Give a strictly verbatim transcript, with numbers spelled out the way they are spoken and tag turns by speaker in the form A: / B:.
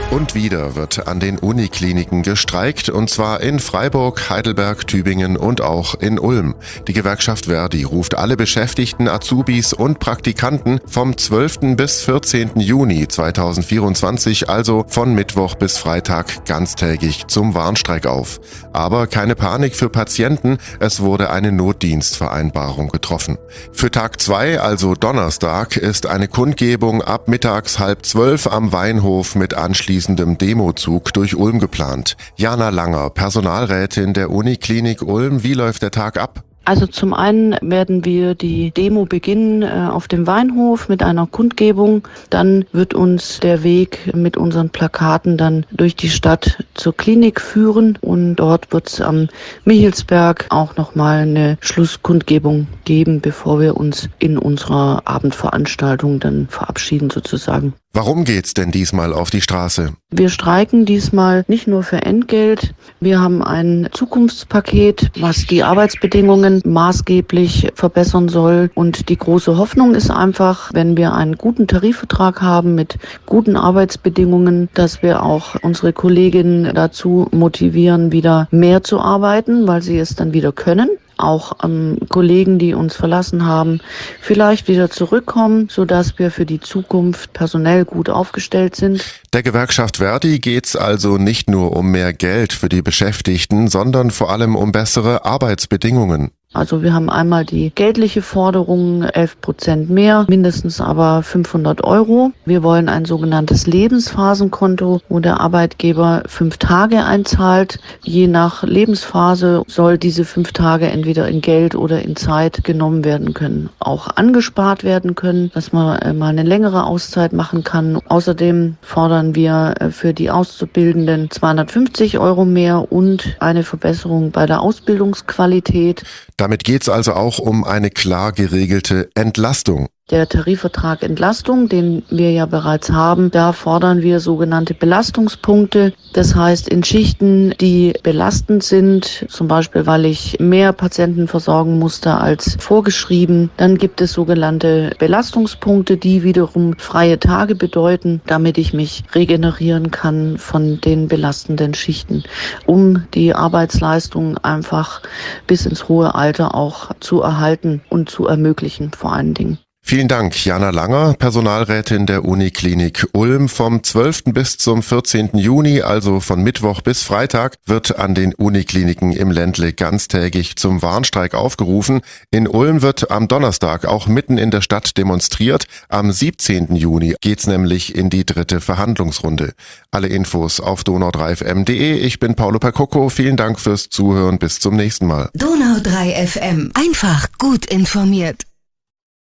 A: Und wieder wird an den Unikliniken gestreikt, und zwar in Freiburg, Heidelberg, Tübingen und auch in Ulm. Die Gewerkschaft Verdi ruft alle Beschäftigten, Azubis und Praktikanten vom zwölften bis vierzehnten Juni zweitausendvierundzwanzig, also von Mittwoch bis Freitag, ganztägig zum Warnstreik auf. Aber keine Panik für Patienten, es wurde eine Notdienstvereinbarung getroffen. Für Tag zwei, also Donnerstag, ist eine Kundgebung ab mittags halb zwölf am Weinhof mit anschließendem Demozug durch Ulm geplant. Jana Langer, Personalrätin der Uniklinik Ulm, wie läuft der Tag ab?
B: Also zum einen werden wir die Demo beginnen äh, auf dem Weinhof mit einer Kundgebung. Dann wird uns der Weg mit unseren Plakaten dann durch die Stadt zur Klinik führen. Und dort wird es am Michelsberg auch nochmal eine Schlusskundgebung geben, bevor wir uns in unserer Abendveranstaltung dann verabschieden sozusagen.
A: Warum geht's denn diesmal auf die Straße?
B: Wir streiken diesmal nicht nur für Entgelt. Wir haben ein Zukunftspaket, was die Arbeitsbedingungen maßgeblich verbessern soll. Und die große Hoffnung ist einfach, wenn wir einen guten Tarifvertrag haben mit guten Arbeitsbedingungen, dass wir auch unsere Kolleginnen dazu motivieren, wieder mehr zu arbeiten, weil sie es dann wieder können. Auch ähm, Kollegen, die uns verlassen haben, vielleicht wieder zurückkommen, sodass wir für die Zukunft personell gut aufgestellt sind.
A: Der Gewerkschaft Verdi geht's also nicht nur um mehr Geld für die Beschäftigten, sondern vor allem um bessere Arbeitsbedingungen.
B: Also wir haben einmal die geldliche Forderung, elf Prozent mehr, mindestens aber fünfhundert Euro. Wir wollen ein sogenanntes Lebensphasenkonto, wo der Arbeitgeber fünf Tage einzahlt. Je nach Lebensphase soll diese fünf Tage entweder in Geld oder in Zeit genommen werden können, auch angespart werden können, dass man mal eine längere Auszeit machen kann. Außerdem fordern wir für die Auszubildenden zweihundertfünfzig Euro mehr und eine Verbesserung bei der Ausbildungsqualität.
A: Damit geht's also auch um eine klar geregelte Entlastung.
B: Der Tarifvertrag Entlastung, den wir ja bereits haben, da fordern wir sogenannte Belastungspunkte. Das heißt, in Schichten, die belastend sind, zum Beispiel weil ich mehr Patienten versorgen musste als vorgeschrieben, dann gibt es sogenannte Belastungspunkte, die wiederum freie Tage bedeuten, damit ich mich regenerieren kann von den belastenden Schichten, um die Arbeitsleistung einfach bis ins hohe Alter auch zu erhalten und zu ermöglichen vor allen Dingen.
A: Vielen Dank, Jana Langer, Personalrätin der Uniklinik Ulm. Vom zwölften bis zum vierzehnten Juni, also von Mittwoch bis Freitag, wird an den Unikliniken im Ländle ganztägig zum Warnstreik aufgerufen. In Ulm wird am Donnerstag auch mitten in der Stadt demonstriert. Am siebzehnten Juni geht's nämlich in die dritte Verhandlungsrunde. Alle Infos auf donau drei f m punkt de. Ich bin Paolo Percocco. Vielen Dank fürs Zuhören. Bis zum nächsten Mal.
C: Donau drei F M. Einfach gut informiert.